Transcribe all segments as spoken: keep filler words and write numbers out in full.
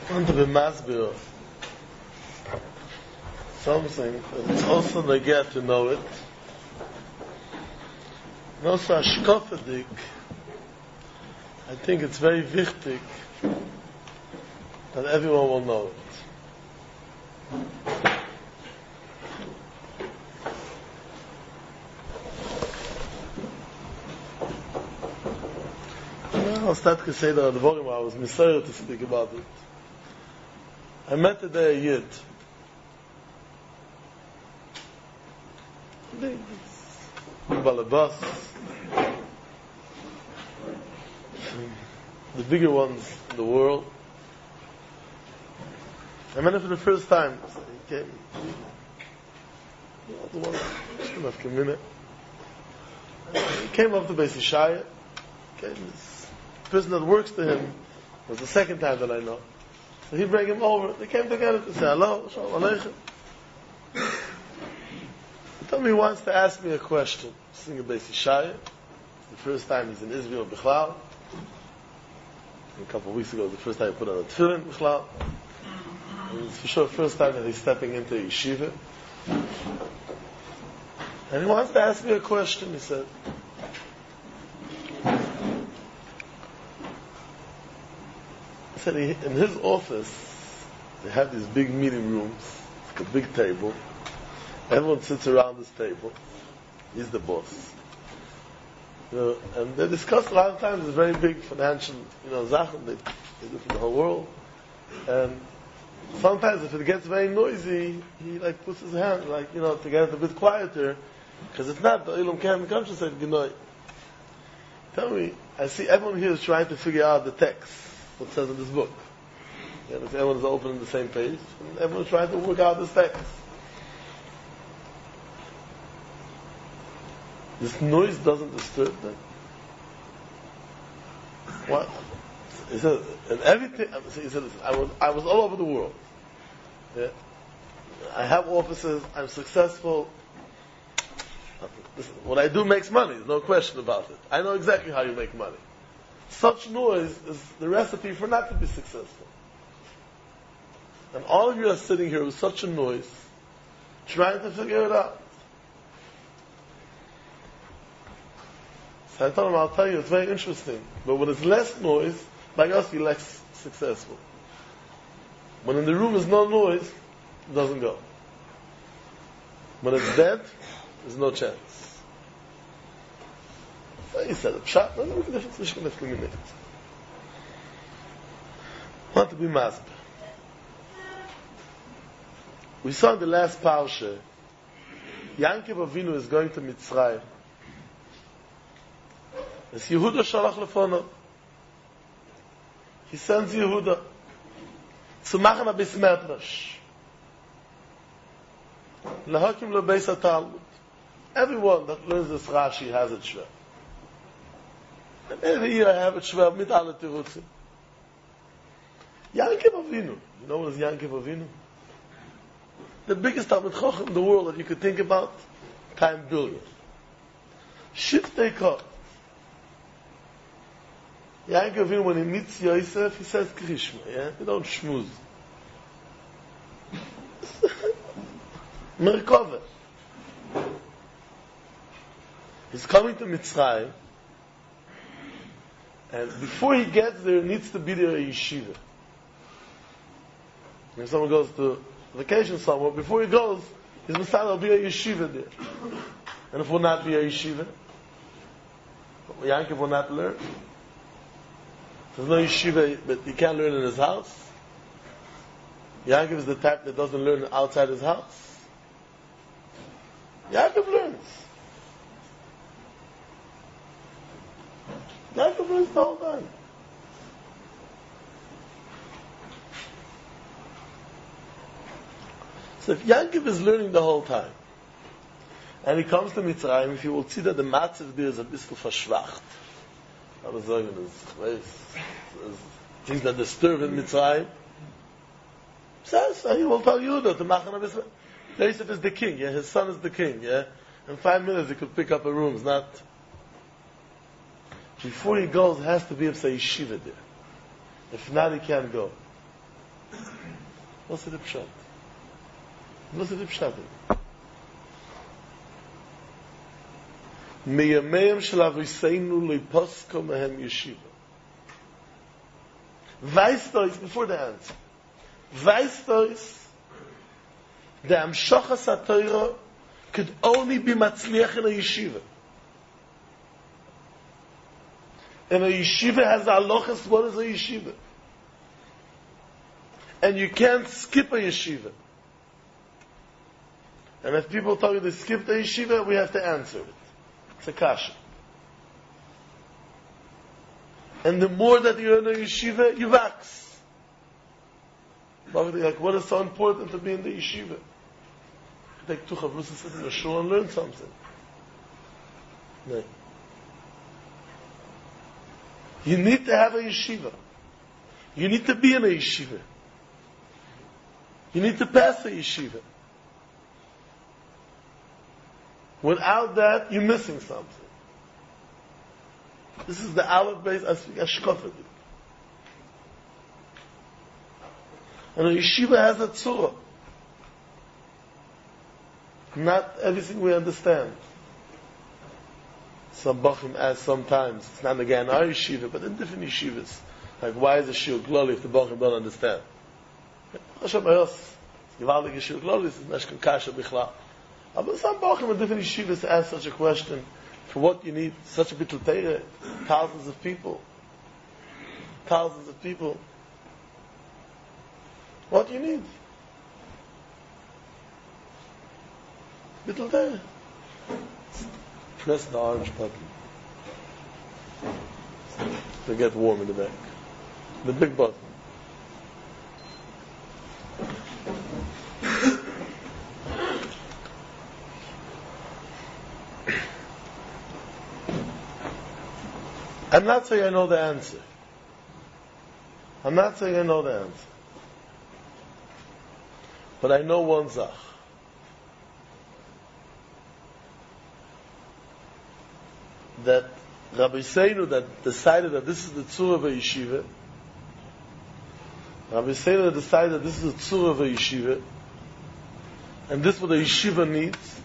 want to be masbir something, but it's also they get to know it. And also ashkofadik, I think it's very wichtig that everyone will know it. I'll start to say that I was Messiah to speak about it. I met today a Yid. Balabas. The bigger ones in the world. I met him for the first time. So he came. The one after a minute. He came up to Beis Yeshaya. Came this person that works to him was the second time that I know. So he bring him over. They came together to say hello, shalom aleichem. He told me he wants to ask me a question. Sing a Beis Yeshaya. It's the first time he's in Israel, Bichlal. A couple of weeks ago, the first time he put on a tefillin, Bichlal. And it's for sure the first time that he's stepping into yeshiva. And he wants to ask me a question, he said. He said he, in his office, they have these big meeting rooms, like a big table. Everyone sits around this table. He's the boss. You know, and they discuss a lot of times this very big financial, you know, zachen they, they do for the whole world. And sometimes if it gets very noisy, he like puts his hand, like, you know, to get it a bit quieter, because it's not the Ilum Khem conscious said Gnoi. Tell me, I see everyone here is trying to figure out the text, what it says in this book. You know, everyone is opening the same page, and everyone's trying to work out this text. This noise doesn't disturb them. What? He said, and everything. He said, I was, I was all over the world. Yeah. I have offices. I'm successful. Listen, what I do makes money. There's no question about it. I know exactly how you make money. Such noise is the recipe for not to be successful. And all of you are sitting here with such a noise, trying to figure it out. So I told him, I'll tell you, it's very interesting. But when it's less noise, by us, you're less successful. When in the room is no noise, it doesn't go. When it's dead, there's no chance. So he said, Pshat, no, look at the difference between the minutes. Want to be masber. We saw in the last parsha, Yankov Avinu is going to Mitzrayim. It's Yehuda Shalach Lefono. He sends Yehuda to machen a bis medrash. Lahakim lo beis ha-Talmud. Everyone that learns this Rashi has it shver. And every year I have it shver mit alle tirutzim. Yankov Avinu. You know what is Yankov Avinu? The biggest Talmud Chacham in the world that you could think about, time billion. Shiftei Kor. Yankov Avinu, when he meets Yosef, he says Krishma, yeah? He don't schmooze. Merkova. He's coming to Mitzrayim, and before he gets there, needs to be there a yeshiva. When someone goes to vacation somewhere, before he goes, his Messiah will be a yeshiva there. And if will not be a yeshiva, Yankov will not learn. There's no yeshiva, but he can't learn in his house. Yankov is the type that doesn't learn outside his house. Yankov learns. Yankov learns the whole time. So if Yankov is learning the whole time, and he comes to Mitzrayim, if you will see that the matzav there is a bisschen verschwacht. I was saying this, things that disturb in Mitzrayim. So he will tell you that the machen of Israel. Yosef is the king, yeah, his son is the king, yeah. In five minutes he could pick up a room, it's not. Before he goes, it has to be a yeshiva there. If not, he can't go. What's the pshat? What's the pshat? Miyameim shel aviseinu leiposko mehem yeshiva. Weißt du, before the answer, weißt du, the Amshachas HaTorah could only be matzliach in a yeshiva. And a yeshiva has halachas. What is a yeshiva? And you can't skip a yeshiva. And if people tell you they skipped a yeshiva, we have to answer it. It's a kasha. And the more that you're in a yeshiva, you wax. Like, what is so important to be in the yeshiva? Take two chavrus and sit in the shul and learn something. No. You need to have a yeshiva. You need to be in a yeshiva. You need to pass a yeshiva. Without that, you're missing something. This is the Aleph base Ashkofet. And a yeshiva has a tzura. Not everything we understand. Some Bachim ask sometimes, it's not again our yeshiva, but in different yeshivas. Like, why is a shiur gloli if the Bachim don't understand? Hashem ayos, Givaldik shiur gloli, it's neshkan kasha bichlal. But some Bachim in different yeshivas ask such a question. For what you need such a bittul Torah, thousands of people, thousands of people. What do you need? Bittul Torah. Press the orange button to get warm in the back. The big button. I'm not saying I know the answer. I'm not saying I know the answer. But I know one zach. That Rabbi Seinu that decided that this is the tzur of a yeshiva. Rabbi Seinu decided that this is the tzur of a yeshiva. And this is what a yeshiva needs.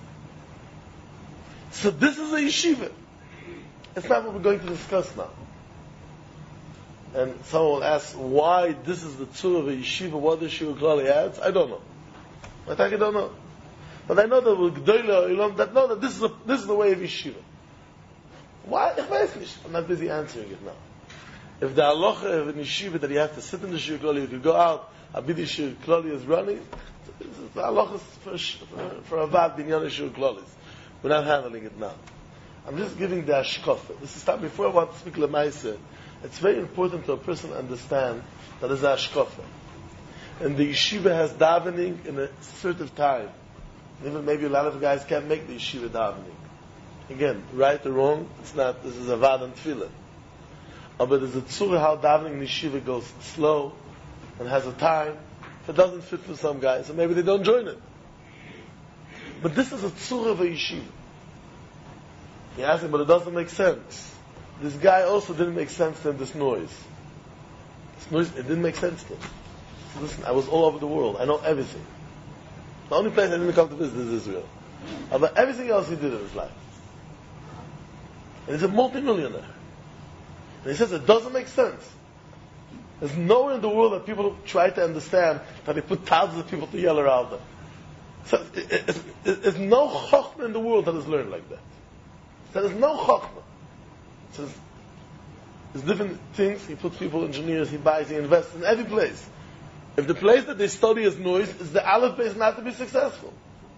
So this is a yeshiva. It's not what we're going to discuss now. And someone will ask why this is the tzur of a yeshiva, what the shiur glali adds. I don't know. I think I don't know. But I know that with G'dolei Olam that know that this is, a, this is the way of yeshiva. Why? I'm not busy answering it now. If the halacha of an yeshiva that you have to sit in the shiur glali, you can go out, abidi shiur glali is running, the halacha is for, for, for avad binyan shiur glali. We're not handling it now. I'm just giving the ashkofa. This is time before I want to speak lemaisa. It's very important to a person to understand that there's ashkofa. And the yeshiva has davening in a certain time. Even maybe a lot of guys can't make the yeshiva davening. Again, right or wrong, it's not, this is a vad and tefillah. Uh, but there's a tzura how davening in the yeshiva goes slow and has a time. If it doesn't fit for some guys, so maybe they don't join it. But this is a tzura of a yeshiva. He asked him, but it doesn't make sense. This guy also didn't make sense to him, this noise. This noise, it didn't make sense to him. So listen, I was all over the world. I know everything. The only place I didn't come to visit is Israel. But everything else he did in his life. And he's a multi-millionaire. And he says it doesn't make sense. There's nowhere in the world that people try to understand that they put thousands of people to yell around them. So it, it, it, there's no chokhmah in the world that is learned like that. There is no chokhmah. So there's, there's different things. He puts people, engineers, he buys, he invests in every place. If the place that they study is noise, is the aleph base not to be successful.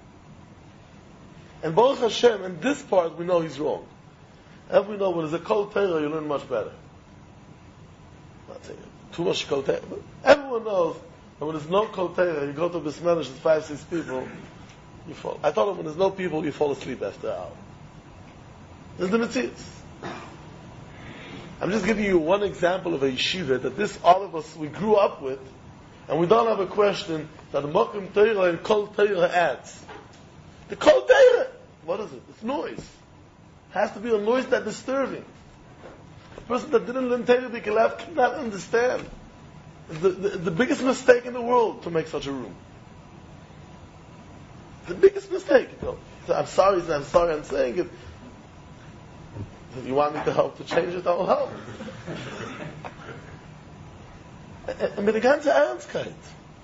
And Baruch Hashem, in this part, we know he's wrong. And we know when there's a kol Torah, you learn much better. I'm not saying too much kol Torah, but everyone knows that when there's no kol Torah, you go to Bismillah, there's five, six people, you fall. I told him when there's no people, you fall asleep after an hour. There's the mitzvahs. I'm just giving you one example of a yeshiva that this, all of us, we grew up with, and we don't have a question that Mokim Torah and Kol Torah adds. The Kol Torah, what is it? It's noise. It has to be a noise that's disturbing. A person that didn't learn Torah B'Kelev cannot understand. the, the, the biggest mistake in the world to make such a room. The biggest mistake. You know. So I'm sorry, I'm sorry I'm saying it. If you want me to help to change it, I will help. And mit der ganze Ernstkeit.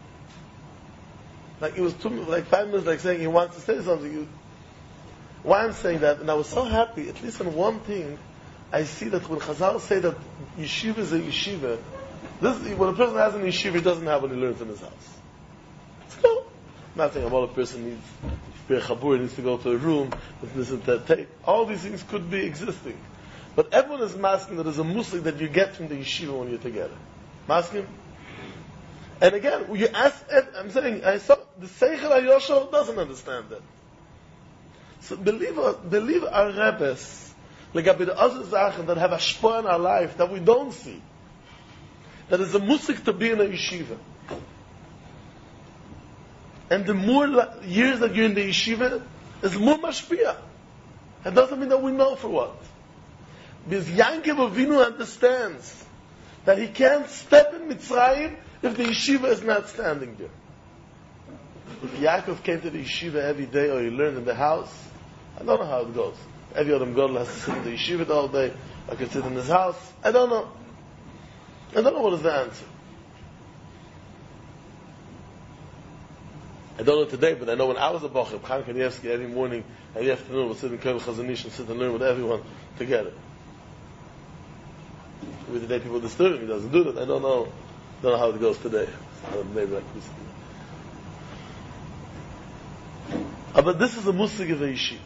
Like it was two, like five minutes like saying he wants to say something. You, why I'm saying that, and I was so happy, at least in one thing, I see that when Chazal say that yeshiva is a yeshiva, this, when a person has an yeshiva, he doesn't have what he learns in his house. It's cool. I'm not saying a lot of person needs, if you're a chabur, needs to go to a room, listen to that tape. All these things could be existing. But everyone is masking that there's a musik that you get from the yeshiva when you're together. Masking? And again, you ask, I'm saying, I saw, the Seichel HaYoshel doesn't understand that. So believe, believe our Rebbes, like the other Sachen that have a shpor in our life that we don't see. That is a musik to be in a yeshiva. And the more years that you're in the yeshiva, is more mashpia. It doesn't mean that we know for what. Because Yankov Avinu understands that he can't step in Mitzrayim if the yeshiva is not standing there. If Yaakov came to the yeshiva every day or he learned in the house, I don't know how it goes. Every other Gadol has to sit in the yeshiva the whole day, or can sit in his house. I don't know. I don't know what is the answer. I don't know today, but I know when I was a Bocher, Chaim Kanievsky, every morning, every afternoon, we'll sit in Kovel Chazon Ish and sit and learn with everyone together. Maybe today people disturb him, he doesn't do that. I don't know. I don't know how it goes today. So maybe I can see. Uh, but this is a musik of a yeshiva.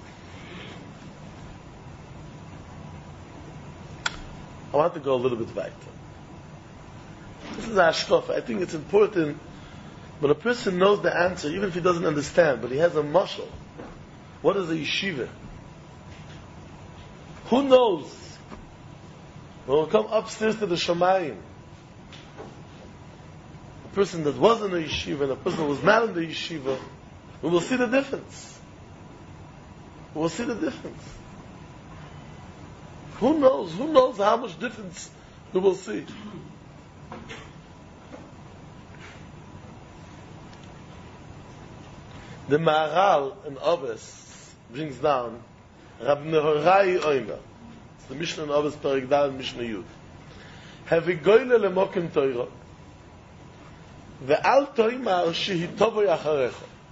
I want to go a little bit back. This is Ashkof. I think it's important when a person knows the answer, even if he doesn't understand, but he has a mashal. What is a yeshiva? Who knows? When we come upstairs to the Shamayim, a person that was in a yeshiva and a person that was not in the yeshiva, we will see the difference. We will see the difference. Who knows? Who knows how much difference we will see? The Maharal in Oves brings down Rab Nehorai Oimer. It's the Mishnah in Oves Perek Daled Mishnah Yud. Have we goyle lemokim Torah ve'al toimar shehi tovo yacharecha.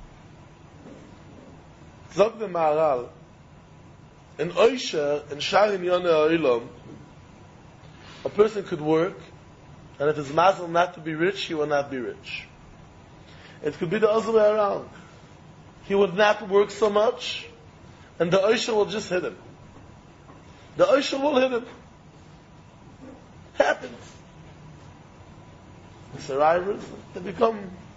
Zog the Maharal in Oisher, in Sharim Yoneh Oilom, a person could work, and if his mazel not to be rich, he will not be rich. It could be the other way around. He would not work so much, and the Oisher will just hit him. The Oisher will hit him. Happens. The survivors, they become...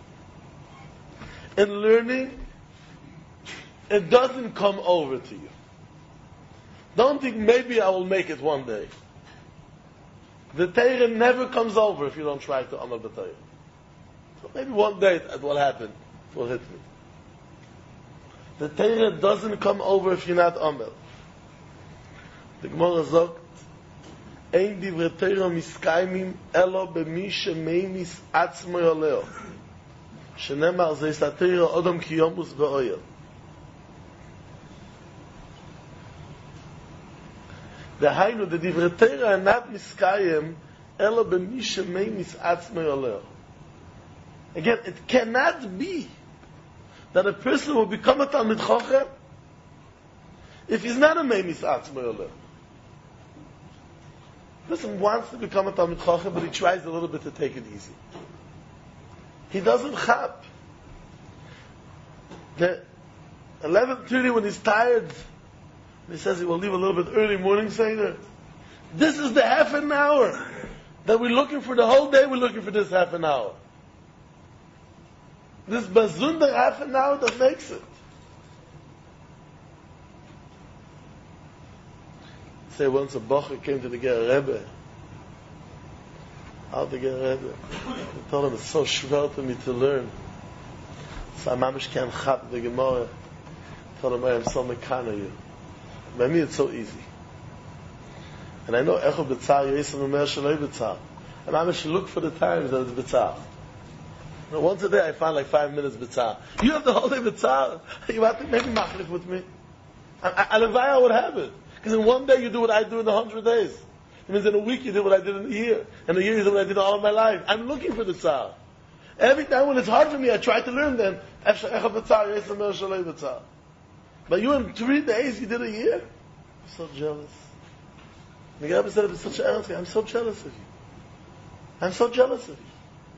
In learning, it doesn't come over to you. Don't think maybe I will make it one day. The Torah never comes over if you don't try to amal b'Torah. So maybe one day it will happen. It will hit me. The Torah doesn't come over if you're not amal. The Gemara sagt, Ein divrei Torah miskaimim elo b'mi shemeimis atzmo yoleo. Shenemar zeis ha-Torah odom ki yomus b'oyer. The Hainu, the divrei Torah are not miskayim elo b'mi shemeimis atzmo yoleo. Again, it cannot be that a person will become a Talmid Chochem if he's not a meimis atzmo yoleo. Person wants to become a Talmid Chochem, but he tries a little bit to take it easy. He doesn't chap. The eleven thirty when he's tired, he says he will leave a little bit early morning Seder. This is the half an hour that we're looking for the whole day. We're looking for this half an hour. This bazunder half an hour that makes it. Say once a Bocher came to the Ger Rebbe. How the Ger Rebbe? He told him it's so schwer for me to learn. So I mamish can't chap the Gemara. He told him I am so mekana you. By me it's so easy. And I know Echo B'tzar Yisrael Omer Shaloi B'tzar. And I should look for the times that it's B'tzah. You know, once a day I find like five minutes B'tzah. You have the whole day B'tzah. You have to maybe machlif with me. I would have it. Because in one day you do what I do in a hundred days. It means in a week you do what I did in a year. In a year you do what I did all of my life. I'm looking for the tzah. Every time when it's hard for me, I try to learn then. But you in three days, you did a year? I'm so jealous. The Rebbe said it such an answer. I'm so jealous of you. I'm so jealous of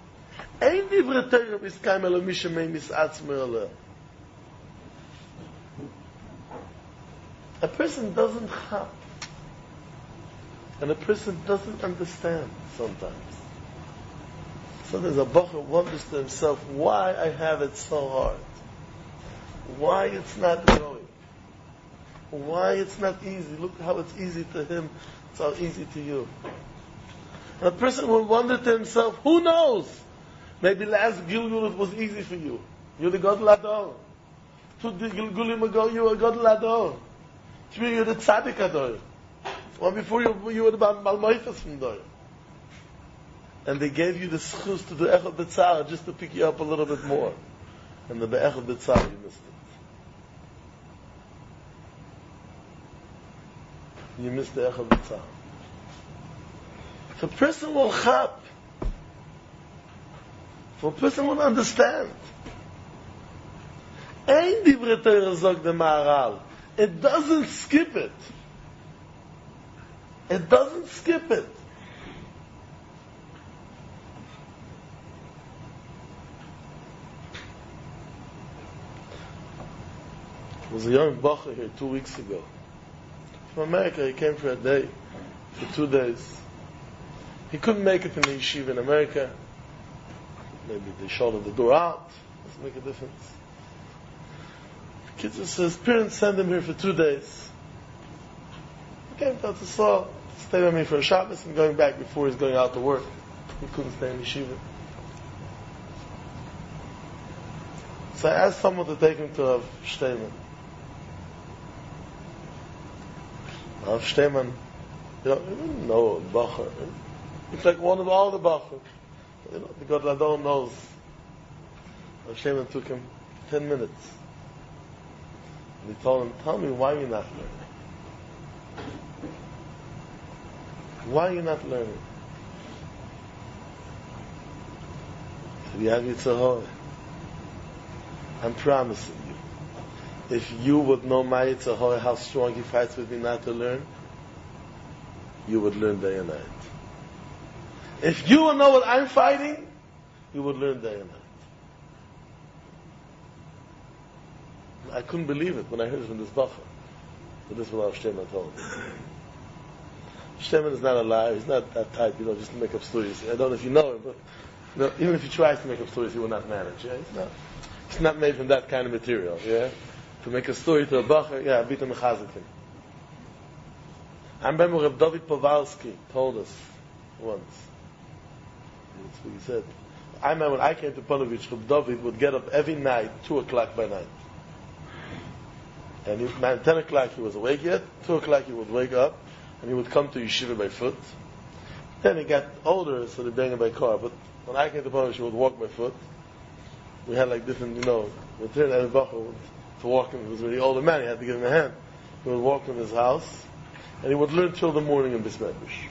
you. A person doesn't have, and a person doesn't understand sometimes. Sometimes a bacher wonders to himself why I have it so hard, why it's not growing, why it's not easy. Look how it's easy to him, it's how easy to you. And a person will wonder to himself, who knows? Maybe last Gilgul it was easy for you. You're the God Lador. Two Gilgulim ago you were God Lador. Three, you're the tzaddik ador. One before you, you were the Malmoifas from Dor. And they gave you the schus to do Echad B'tzara just to pick you up a little bit more. And the Be'echad B'tzara, you missed it. You missed the Echad B'tzara. If a person will chap, if a person will understand, Ein Divrei Torah zog the Maharal. It doesn't skip it. It doesn't skip it. There was a young bacher here two weeks ago. From America, he came for a day, for two days. He couldn't make it in the yeshiva in America. Maybe they showed him the door out. Doesn't make a difference. Kids says, parents send him here for two days. He came down to Saul, stay with me for a Shabbos, and going back before he's going out to work. He couldn't stay in yeshiva. So I asked someone to take him to Rav Shteyman. Rav Shteyman, you know, you didn't know Bacher. It's like one of all the Bacher. You know, the God Ladon knows. Rav Shteyman took him ten minutes. And he told him, tell me why you're not learning. Why you're not learning? He said, you have Yitzhahor. I'm promising you, if you would know my Yitzhahor, how strong he fights with me not to learn, you would learn day and night. If you would know what I'm fighting, you would learn day and night. I couldn't believe it when I heard it from this bacher. But this is what Rav Shteyman told me. Shteyman is not a liar. He's not that type, you know, just to make up stories. I don't know if you know him, but you know, even if he tries to make up stories, he will not manage. Yeah? He's not. He's not made from that kind of material. Yeah, to make a story to a bacher, yeah, bita mechazik him. I remember Rav David Powalski told us once. That's what he said. I remember when I came to Panovich, Rav David would get up every night, two o'clock by night. And if at ten o'clock he was awake yet, two o'clock he would wake up, and he would come to yeshiva by foot. Then he got older, so they bring him by car. But when I came to Panovich, he would walk by foot. We had like different, you know, return and Bacher to walk him. He was a really older man, he had to give him a hand. He would walk from his house, and he would learn till the morning in Bismetrish.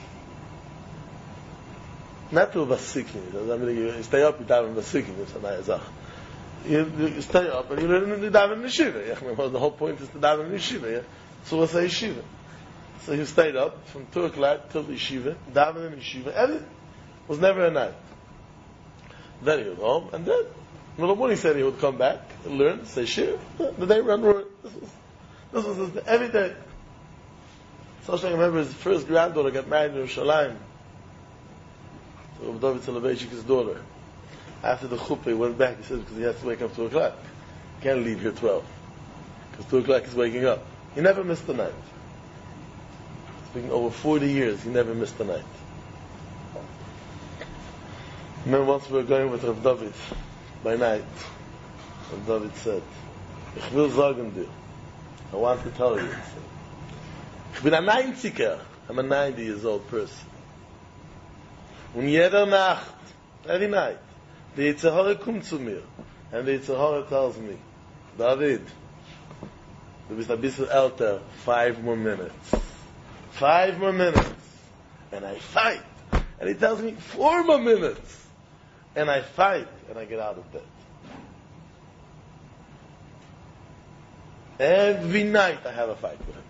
Not till Vasikin. I mean, you stay up, you dive in Vasikin, it's a nice zach. You, you stay up and you learn in the daven in yeshiva. The whole point is to daven in yeshiva. Yeah? So what's a yeshiva? So he stayed up from two o'clock till yeshiva, daven in yeshiva, and it was never a night. Then he would home, and then in the morning he said he would come back and learn, say shir. The day run word. This was, this was his, every day. So I remember his first granddaughter got married in Yerushalayim. So David Soloveitchik's daughter. After the chuppah, he went back, he said, because he has to wake up two o'clock. He can't leave here twelve. Because two o'clock is waking up. He never missed the night. It's been over forty years, he never missed the night. I remember once we were going with Rav David by night. Rav David said, Ich will sagen dir. I want to tell you. Ich bin ein Neunziger. I'm a ninety years old person. Und jeder Nacht, every night, the Yetzer Hara kommt zu mir. And the Yetzer Hara tells me, David, du bist ein bisschen älter, five more minutes. Five more minutes. And I fight. And he tells me, four more minutes. And I fight, and I get out of bed. Every night I have a fight with him.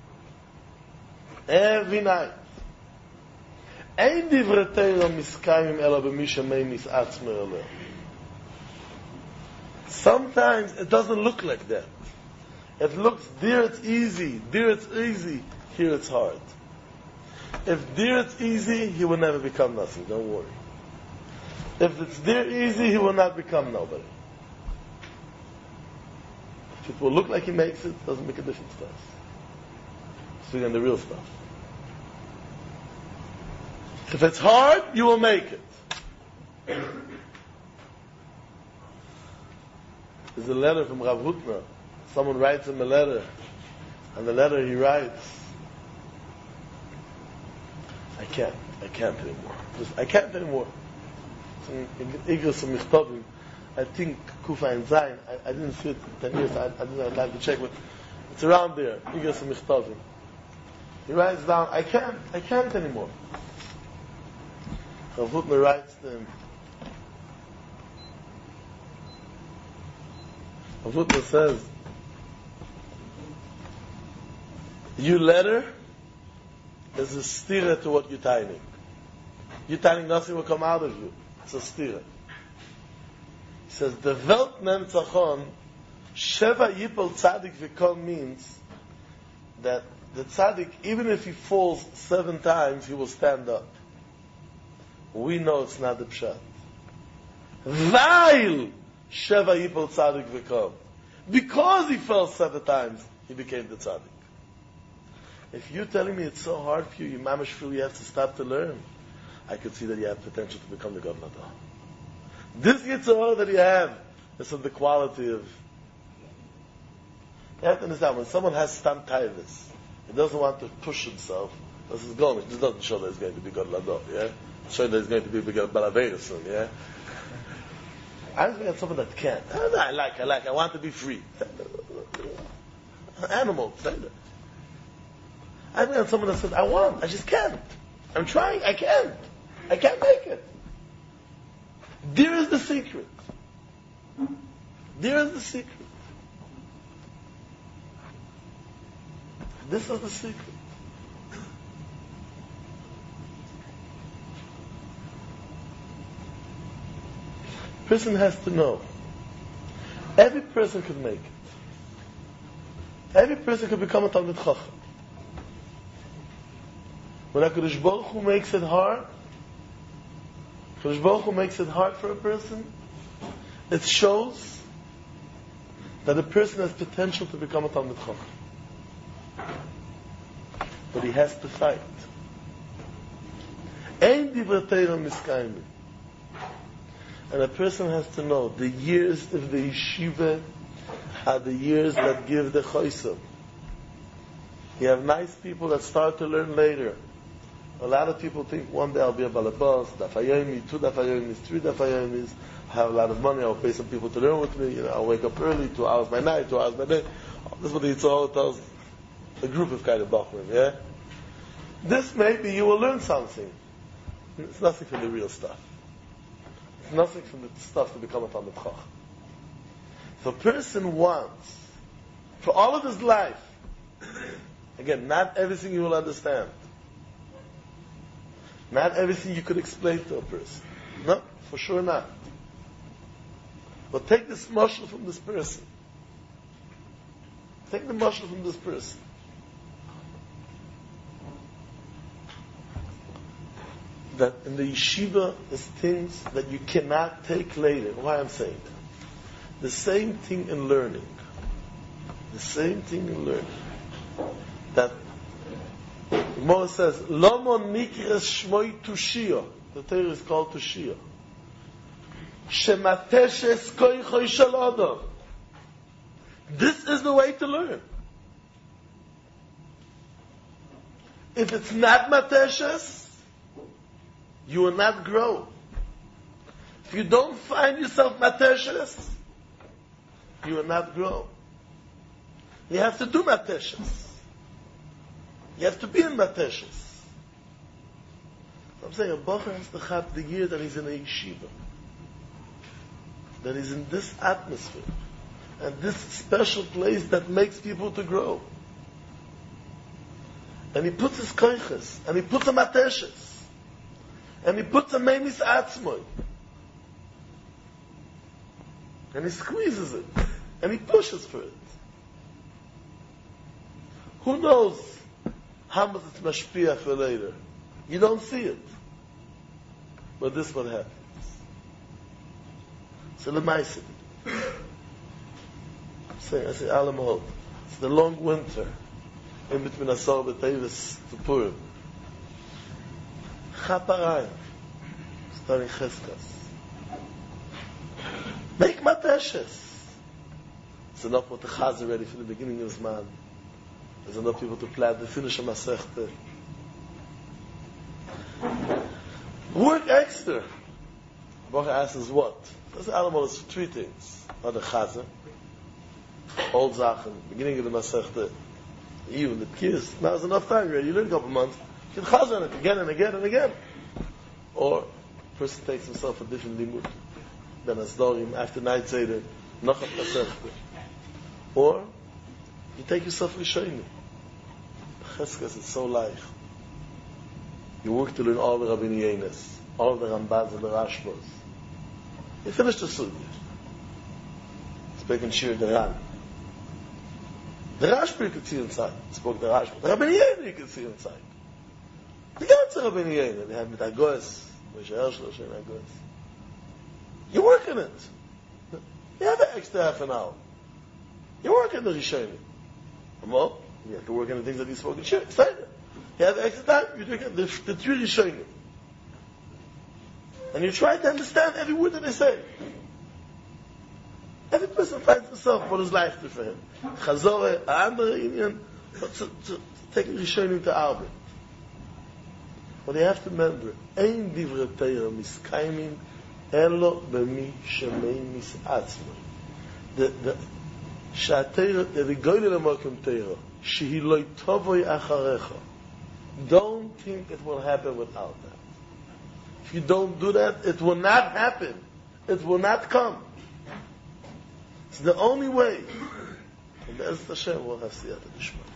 Every night. Ein divrei Torah miskayim ela b'misha meimis atzmer eleh. Sometimes it doesn't look like that. It looks, there it's easy, there it's easy, here it's hard. If there it's easy, he will never become nothing, don't worry. If it's there easy, he will not become nobody. If it will look like he makes it, it doesn't make a difference to us. Speaking on the real stuff. If it's hard, you will make it. There's a letter from Rav Hutner. Someone writes him a letter, and the letter he writes, I can't, I can't anymore. Just, I can't anymore. I think Kufa and Zayin, I, I didn't see it in ten years, I, I didn't have time to check, but it's around there. Igros Michtovim. He writes down, I can't, I can't anymore. Rav Hutner writes to him, Rav Hutner says, your letter is a stira to what you're tithing. You're tithing, nothing will come out of you. It's a stira. He says, the Welt nennt Zachon, Sheva Yipol Tzadik Vikol means that the Tzadik, even if he falls seven times, he will stand up. We know it's not the Pshat. Weil Sheva Yipol Tzadik Vikol. Because he fell seven times, he became the Tzadik. If you're telling me it's so hard for you, you mamish feel you have to stop to learn, I could see that you have potential to become the Gadol Hador. This Yitzhak that you have is of the quality of... You have to understand, when someone has stam taivus, he doesn't want to push himself, this is going, this doesn't show that he's going to be Gadol Hador, yeah? It's showing that he's going to be big Balaveda soon, yeah? I was at someone that can't. I, I like, I like, I want to be free. Animal, say that. I've got someone that said, I want, I just can't. I'm trying, I can't. I can't make it. There is the secret. There is the secret. This is the secret. Person has to know. Every person could make it. Every person could become a Talmid Chacham. When HaKadosh Baruch Hu makes it hard, HaKadosh Baruch Hu makes it hard for a person, it shows that a person has potential to become a Talmid Chacham. But he has to fight. Ein divrei Torah miskayim. And a person has to know the years of the yeshiva are the years that give the choisam. You have nice people that start to learn later. A lot of people think one day I'll be a balabas, daf hayomi, two daf hayomis, three daf hayomis, I have a lot of money, I'll pay some people to learn with me, you know, I'll wake up early, two hours by night, two hours by day. This is what the Yitzhak tells a group of kind of bachrim, yeah? This maybe you will learn something. It's nothing from the real stuff. It's nothing from the stuff to become a Talmid Chacham. If a person wants, for all of his life, again, not everything you will understand. Not everything you could explain to a person. No, for sure not. But take this mashal from this person. Take the mashal from this person. That in the yeshiva is things that you cannot take later. Why I'm saying that? The same thing in learning. The same thing in learning. That Moses says, Lomon nikres shmoi tushia. The Torah is called tushia. Shemateshes koichoi shel adam. This is the way to learn. If it's not mateshes, you will not grow. If you don't find yourself mateshes, you will not grow. You have to do mateshes. You have to be in mateshes. I'm saying a bocher has to have the year that he's in a yeshiva, that he's in this atmosphere and this special place that makes people to grow. And he puts his koiches, and he puts a mateshes, and he puts a memis atzmoy, and he squeezes it, and he pushes for it. Who knows how much it's mashpia for later? You don't see it. But this is what happens. So the ma'asim. I'm saying, I say, Alam Hod. It's the long winter in between Asar B'Tevis to Purim. Chaparayim. Starting Cheskas. Make mateshes. It's enough with the Chaz ready for the beginning of Zman. There's enough people to plan to finish a Masechta. Work extra. Baruch asks us what? This animal is three things. Or the Chazan, old Zachen, beginning of the Masechta, even the kids. Now there's enough time already. You learn a couple months. You can Chazan it again and again and again. Or a person takes himself a different limud. Ben Asdorim, after night Seder, Nachat Masechta. Or you take yourself Rishonim. Cheskas is so light. You work to learn all the Rabbeinu Yenes, all the Rambaz and the Rashbos. You finish the Sugya. Speaking Shir the Ran. The Rashba you could see inside. Spoke the Rashba. The Rabbeinu Yenes you could see inside. The ganze Rabbeinu Yenes. They have mit Agos, Moshe Hershel, Shem Agos. You work in it. You have an extra half an hour. You work in the Rishonim. Well, you have to work in the things that you spoke in Shir. It's fine. You have extra time, you do the, the three Rishonim. And you try to understand every word that they say. Every person finds himself what is life for him. Chazore, andere Indian, to take Rishonim to Arbe. But you have to remember, ein divrei Torah miskaymin elo b'mi shemei misatzmoi. The the shatera the goyel l'makom Torah shehi lo tovoi acharecha. Don't think it will happen without that. If you don't do that, it will not happen. It will not come. It's the only way. And as Hashem will have siyata d'shma.